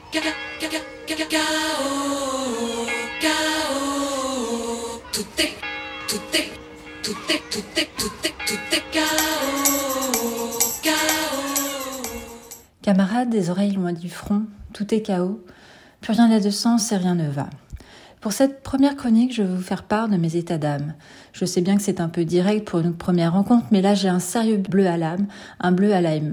Camarades, des oreilles loin du front, tout est chaos, plus rien n'a de sens et rien ne va. Pour cette première chronique, je vais vous faire part de mes états d'âme. Je sais bien que c'est un peu direct pour une première rencontre, mais là j'ai un sérieux bleu à l'âme, un bleu à l'AME.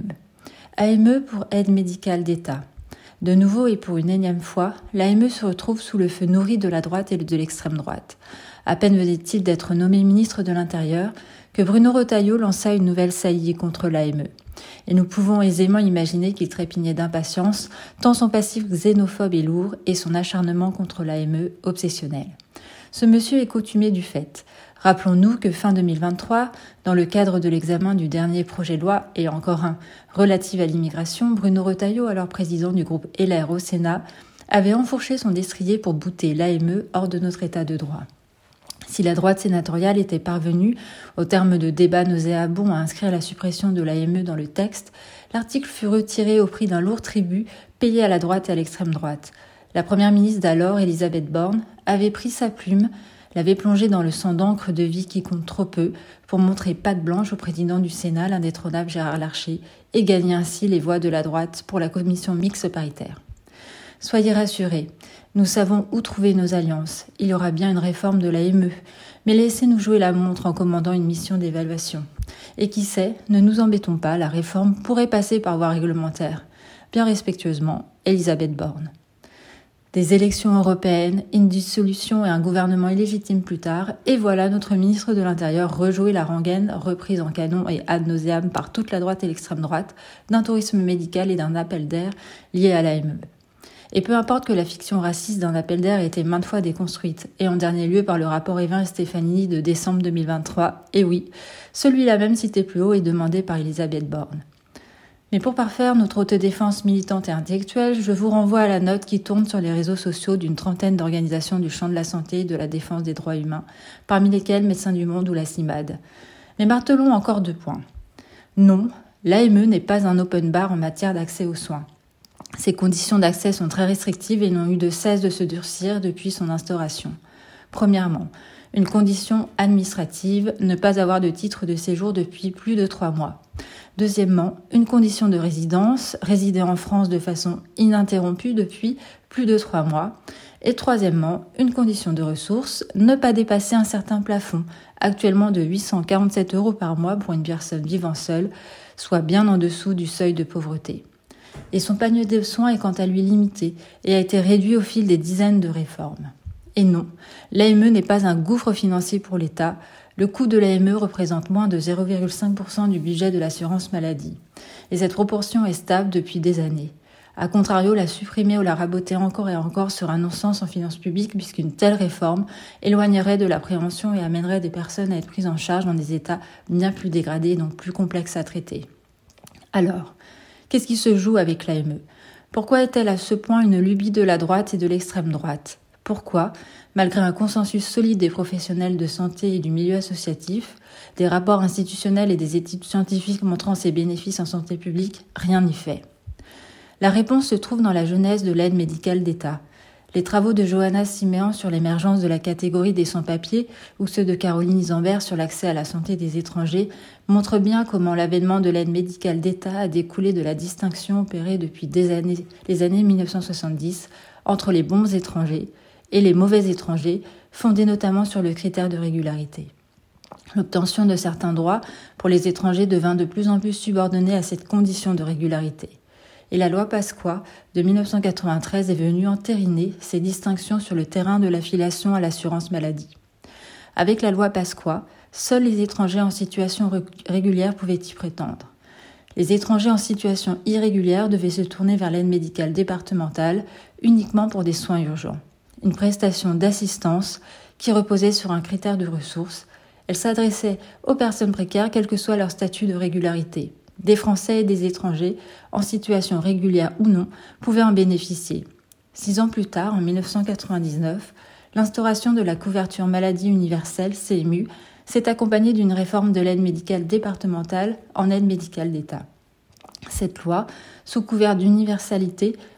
AME pour aide médicale d'État. De nouveau et pour une énième fois, l'AME se retrouve sous le feu nourri de la droite et de l'extrême droite. À peine venait-il d'être nommé ministre de l'Intérieur que Bruno Retailleau lança une nouvelle saillie contre l'AME. Et nous pouvons aisément imaginer qu'il trépignait d'impatience, tant son passif xénophobe est lourd et son acharnement contre l'AME obsessionnel. Ce monsieur est coutumier du fait. Rappelons-nous que fin 2023, dans le cadre de l'examen du dernier projet de loi, et encore un, relatif à l'immigration, Bruno Retailleau, alors président du groupe LR au Sénat, avait enfourché son destrier pour bouter l'AME hors de notre état de droit. Si la droite sénatoriale était parvenue, au terme de débats nauséabonds, à inscrire la suppression de l'AME dans le texte, l'article fut retiré au prix d'un lourd tribut payé à la droite et à l'extrême droite. La première ministre d'alors, Elisabeth Borne, avait pris sa plume, l'avait plongée dans le sang d'encre de vie qui compte trop peu, pour montrer patte blanche au président du Sénat, l'indétrônable Gérard Larcher, et gagner ainsi les voix de la droite pour la commission mixte paritaire. Soyez rassurés, nous savons où trouver nos alliances. Il y aura bien une réforme de l'AME, mais laissez-nous jouer la montre en commandant une mission d'évaluation. Et qui sait, ne nous embêtons pas, la réforme pourrait passer par voie réglementaire. Bien respectueusement, Elisabeth Borne. Des élections européennes, une dissolution et un gouvernement illégitime plus tard, et voilà notre ministre de l'Intérieur rejouer la rengaine, reprise en canon et ad nauseam par toute la droite et l'extrême droite, d'un tourisme médical et d'un appel d'air lié à l'AME. Et peu importe que la fiction raciste d'un appel d'air ait été maintes fois déconstruite, et en dernier lieu par le rapport Evin et Stefanini de décembre 2023, et oui, celui-là même cité plus haut et demandé par Elisabeth Borne. Mais pour parfaire notre autodéfense militante et intellectuelle, je vous renvoie à la note qui tourne sur les réseaux sociaux d'une trentaine d'organisations du champ de la santé et de la défense des droits humains, parmi lesquelles Médecins du Monde ou la CIMAD. Mais martelons encore 2 points. Non, l'AME n'est pas un open bar en matière d'accès aux soins. Ces conditions d'accès sont très restrictives et n'ont eu de cesse de se durcir depuis son instauration. Premièrement, une condition administrative, ne pas avoir de titre de séjour depuis plus de 3 mois. Deuxièmement, une condition de résidence, résider en France de façon ininterrompue depuis plus de 3 mois. Et troisièmement, une condition de ressources, ne pas dépasser un certain plafond, actuellement de 847 € par mois pour une personne vivant seule, soit bien en dessous du seuil de pauvreté. Et son panier de soins est quant à lui limité et a été réduit au fil des dizaines de réformes. Et non, l'AME n'est pas un gouffre financier pour l'État. Le coût de l'AME représente moins de 0,5% du budget de l'assurance maladie. Et cette proportion est stable depuis des années. A contrario, la supprimer ou la raboter encore et encore serait un non-sens en finances publiques puisqu'une telle réforme éloignerait de la prévention et amènerait des personnes à être prises en charge dans des états bien plus dégradés et donc plus complexes à traiter. Alors, qu'est-ce qui se joue avec l'AME ? Pourquoi est-elle à ce point une lubie de la droite et de l'extrême droite ? Pourquoi, malgré un consensus solide des professionnels de santé et du milieu associatif, des rapports institutionnels et des études scientifiques montrant ses bénéfices en santé publique, rien n'y fait ? La réponse se trouve dans la genèse de l'aide médicale d'État. Les travaux de Johanna Siméan sur l'émergence de la catégorie des sans-papiers ou ceux de Caroline Isambert sur l'accès à la santé des étrangers montrent bien comment l'avènement de l'aide médicale d'État a découlé de la distinction opérée depuis les années 1970 entre les bons étrangers et les mauvais étrangers, fondés notamment sur le critère de régularité. L'obtention de certains droits pour les étrangers devint de plus en plus subordonnée à cette condition de régularité. Et la loi Pasqua de 1993 est venue entériner ces distinctions sur le terrain de l'affiliation à l'assurance maladie. Avec la loi Pasqua, seuls les étrangers en situation régulière pouvaient y prétendre. Les étrangers en situation irrégulière devaient se tourner vers l'aide médicale départementale uniquement pour des soins urgents. Une prestation d'assistance qui reposait sur un critère de ressources. Elle s'adressait aux personnes précaires, quel que soit leur statut de régularité. Des Français et des étrangers, en situation régulière ou non, pouvaient en bénéficier. 6 ans plus tard, en 1999, l'instauration de la couverture maladie universelle, CMU, s'est accompagnée d'une réforme de l'aide médicale départementale en aide médicale d'État. Cette loi, sous couvert d'universalité,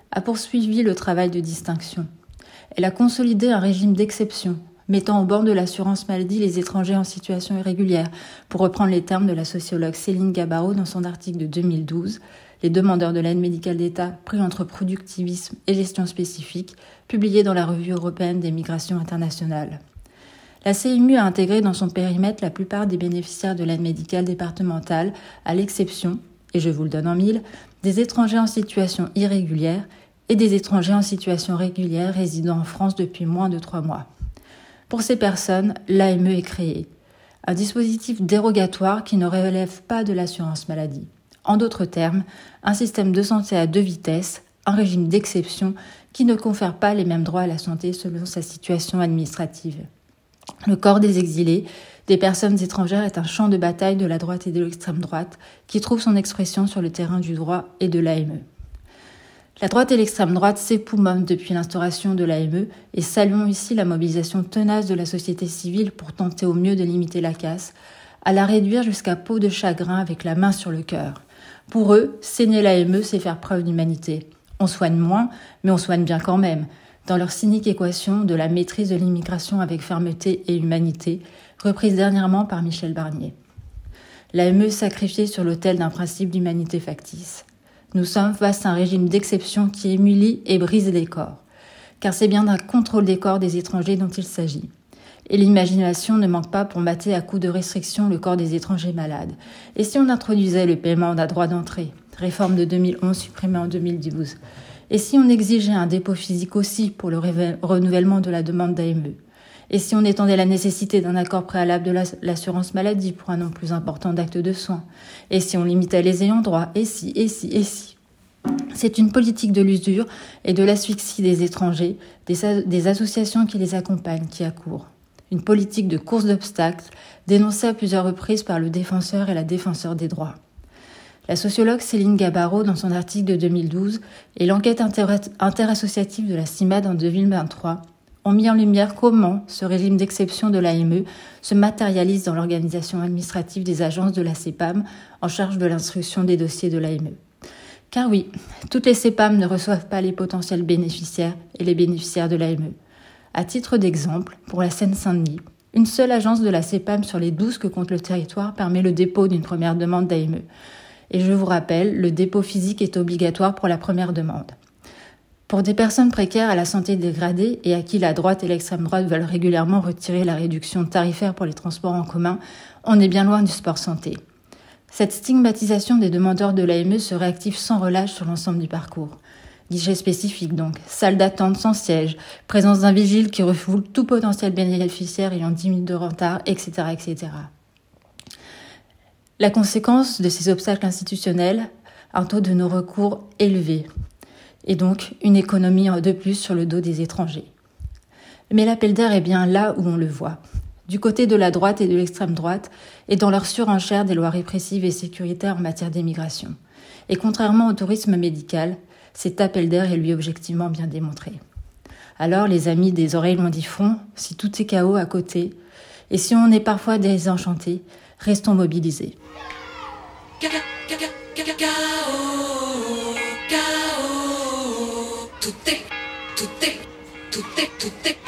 a poursuivi le travail de distinction. Elle a consolidé un régime d'exception, mettant au bord de l'assurance maladie les étrangers en situation irrégulière, pour reprendre les termes de la sociologue Céline Gabarot dans son article de 2012, Les demandeurs de l'aide médicale d'État pris entre productivisme et gestion spécifique, publié dans la Revue européenne des migrations internationales. La CMU a intégré dans son périmètre la plupart des bénéficiaires de l'aide médicale départementale, à l'exception, et je vous le donne en mille, des étrangers en situation irrégulière et des étrangers en situation régulière résidant en France depuis moins de 3 mois. Pour ces personnes, l'AME est créée, un dispositif dérogatoire qui ne relève pas de l'assurance maladie. En d'autres termes, un système de santé à 2 vitesses, un régime d'exception qui ne confère pas les mêmes droits à la santé selon sa situation administrative. Le corps des exilés, des personnes étrangères, est un champ de bataille de la droite et de l'extrême droite qui trouve son expression sur le terrain du droit et de l'AME. La droite et l'extrême droite s'époumonnent depuis l'instauration de l'AME et saluons ici la mobilisation tenace de la société civile pour tenter au mieux de limiter la casse, à la réduire jusqu'à peau de chagrin avec la main sur le cœur. Pour eux, saigner l'AME, c'est faire preuve d'humanité. On soigne moins, mais on soigne bien quand même, dans leur cynique équation de la maîtrise de l'immigration avec fermeté et humanité, reprise dernièrement par Michel Barnier. L'AME sacrifiée sur l'autel d'un principe d'humanité factice. Nous sommes face à un régime d'exception qui humilie et brise les corps, car c'est bien d'un contrôle des corps des étrangers dont il s'agit. Et l'imagination ne manque pas pour mater à coups de restrictions le corps des étrangers malades. Et si on introduisait le paiement d'un droit d'entrée, réforme de 2011 supprimée en 2012, et si on exigeait un dépôt physique aussi pour le renouvellement de la demande d'AME, et si on étendait la nécessité d'un accord préalable de l'assurance maladie pour un nombre plus important d'actes de soins, et si on limitait les ayants droit, et si. C'est une politique de l'usure et de l'asphyxie des étrangers, des associations qui les accompagnent, qui accourent. Une politique de course d'obstacles dénoncée à plusieurs reprises par le défenseur et la défenseure des droits. La sociologue Céline Gabarot, dans son article de 2012, et l'enquête interassociative de la CIMAD en 2023, ont mis en lumière comment ce régime d'exception de l'AME se matérialise dans l'organisation administrative des agences de la CEPAM en charge de l'instruction des dossiers de l'AME. Car oui, toutes les CEPAM ne reçoivent pas les potentiels bénéficiaires et les bénéficiaires de l'AME. À titre d'exemple, pour la Seine-Saint-Denis, une seule agence de la CEPAM sur les 12 que compte le territoire permet le dépôt d'une première demande d'AME. Et je vous rappelle, le dépôt physique est obligatoire pour la première demande. Pour des personnes précaires à la santé dégradée et à qui la droite et l'extrême droite veulent régulièrement retirer la réduction tarifaire pour les transports en commun, on est bien loin du sport santé. Cette stigmatisation des demandeurs de l'AME se réactive sans relâche sur l'ensemble du parcours. Guichet spécifique donc, salle d'attente sans siège, présence d'un vigile qui refoule tout potentiel bénéficiaire ayant 10 minutes de retard, etc., etc. La conséquence de ces obstacles institutionnels, un taux de non-recours élevé, et donc une économie de plus sur le dos des étrangers. Mais l'appel d'air est bien là où on le voit, du côté de la droite et de l'extrême droite, et dans leur surenchère des lois répressives et sécuritaires en matière d'immigration. Et contrairement au tourisme médical, cet appel d'air est lui objectivement bien démontré. Alors, les amis des oreilles loin du front, si tout est chaos à côté, et si on est parfois désenchanté, restons mobilisés. Tout est